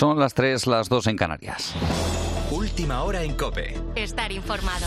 Son las 3, las 2 en Canarias. Última hora en COPE. Estar informado.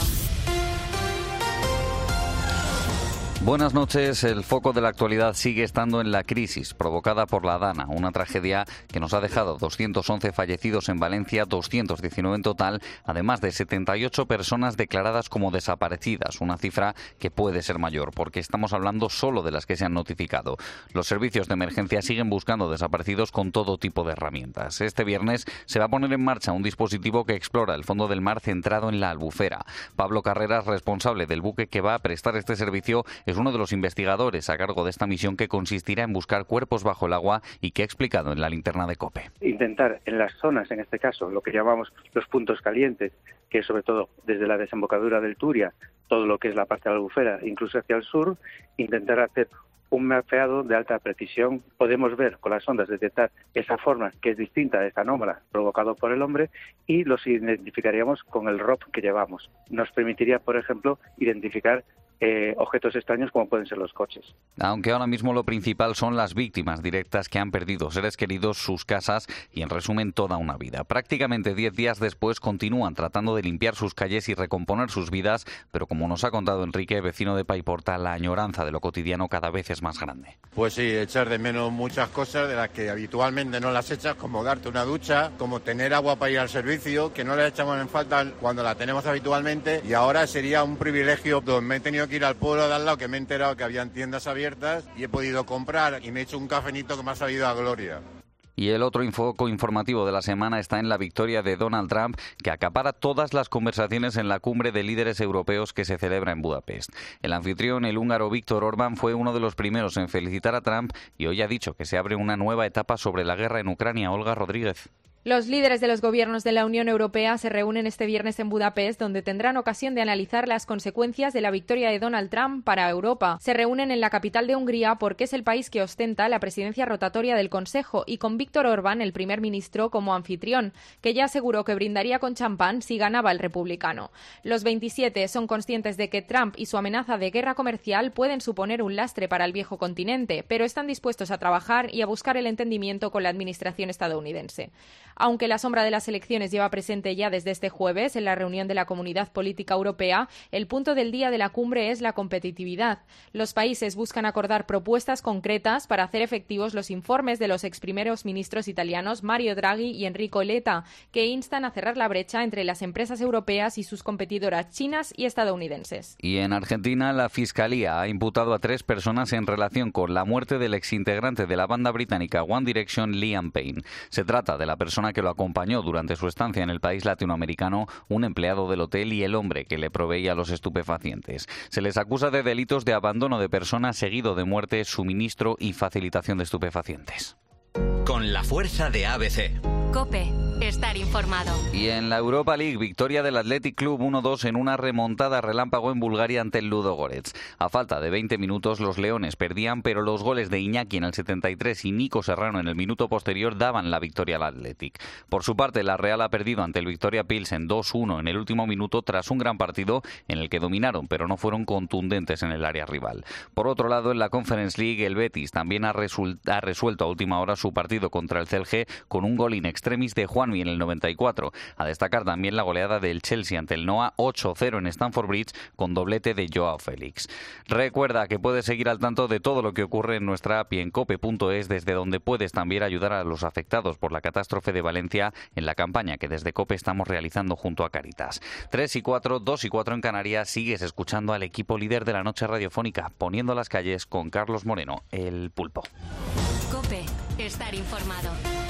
Buenas noches. El foco de la actualidad sigue estando en la crisis provocada por la Dana, una tragedia que nos ha dejado 211 fallecidos en Valencia, 219 en total, además de 78 personas declaradas como desaparecidas, una cifra que puede ser mayor porque estamos hablando solo de las que se han notificado. Los servicios de emergencia siguen buscando desaparecidos con todo tipo de herramientas. Este viernes se va a poner en marcha un dispositivo que explora el fondo del mar centrado en la Albufera. Pablo Carreras, responsable del buque que va a prestar este servicio, es uno de los investigadores a cargo de esta misión que consistirá en buscar cuerpos bajo el agua y que ha explicado en la linterna de COPE. Intentar en las zonas, en este caso, lo que llamamos los puntos calientes, que es sobre todo desde la desembocadura del Turia, todo lo que es la parte de la Albufera, incluso hacia el sur, intentar hacer un mapeado de alta precisión. Podemos ver con las ondas, detectar esa forma que es distinta a esta anómala provocado por el hombre y los identificaríamos con el ROP que llevamos. Nos permitiría, por ejemplo, identificar objetos extraños como pueden ser los coches. Aunque ahora mismo lo principal son las víctimas directas que han perdido seres queridos, sus casas y en resumen toda una vida. Prácticamente 10 días después continúan tratando de limpiar sus calles y recomponer sus vidas, pero como nos ha contado Enrique, vecino de Paiporta, la añoranza de lo cotidiano cada vez es más grande. Pues sí, echar de menos muchas cosas de las que habitualmente no las echas, como darte una ducha, como tener agua para ir al servicio, que no la echamos en falta cuando la tenemos habitualmente, y ahora sería un privilegio donde me he tenido que ir al pueblo de al lado, que me he enterado que habían tiendas abiertas y he podido comprar y me he hecho un cafenito que me ha sabido a gloria. Y el otro foco informativo de la semana está en la victoria de Donald Trump, que acapara todas las conversaciones en la cumbre de líderes europeos que se celebra en Budapest. El anfitrión, el húngaro Viktor Orbán, fue uno de los primeros en felicitar a Trump y hoy ha dicho que se abre una nueva etapa sobre la guerra en Ucrania. Olga Rodríguez. Los líderes de los gobiernos de la Unión Europea se reúnen este viernes en Budapest, donde tendrán ocasión de analizar las consecuencias de la victoria de Donald Trump para Europa. Se reúnen en la capital de Hungría porque es el país que ostenta la presidencia rotatoria del Consejo y con Viktor Orbán, el primer ministro, como anfitrión, que ya aseguró que brindaría con champán si ganaba el republicano. Los 27 son conscientes de que Trump y su amenaza de guerra comercial pueden suponer un lastre para el viejo continente, pero están dispuestos a trabajar y a buscar el entendimiento con la administración estadounidense. Aunque la sombra de las elecciones lleva presente ya desde este jueves en la reunión de la Comunidad Política Europea, el punto del día de la cumbre es la competitividad. Los países buscan acordar propuestas concretas para hacer efectivos los informes de los ex primeros ministros italianos Mario Draghi y Enrico Letta, que instan a cerrar la brecha entre las empresas europeas y sus competidoras chinas y estadounidenses. Y en Argentina, la Fiscalía ha imputado a 3 personas en relación con la muerte del exintegrante de la banda británica One Direction, Liam Payne. Se trata de la persona que lo acompañó durante su estancia en el país latinoamericano, un empleado del hotel y el hombre que le proveía los estupefacientes. Se les acusa de delitos de abandono de persona seguido de muerte, suministro y facilitación de estupefacientes. Con la fuerza de ABC. COPE. Estar informado. Y en la Europa League, victoria del Athletic Club 1-2 en una remontada relámpago en Bulgaria ante el Ludogorets. A falta de 20 minutos, los leones perdían, pero los goles de Iñaki en el 73 y Nico Serrano en el minuto posterior daban la victoria al Athletic. Por su parte, la Real ha perdido ante el Victoria Pilsen 2-1 en el último minuto tras un gran partido en el que dominaron, pero no fueron contundentes en el área rival. Por otro lado, en la Conference League, el Betis también ha resuelto a última hora su partido contra el Celje con un gol in extremis de Juanmi en el 94. A destacar también la goleada del Chelsea ante el Noah 8-0 en Stamford Bridge con doblete de Joao Félix. Recuerda que puedes seguir al tanto de todo lo que ocurre en nuestra app y en cope.es, desde donde puedes también ayudar a los afectados por la catástrofe de Valencia en la campaña que desde COPE estamos realizando junto a Cáritas. 3 y 4, 2 y 4 en Canarias. Sigues escuchando al equipo líder de la noche radiofónica, Poniendo las calles, con Carlos Moreno, el Pulpo. COPE. Estar informado.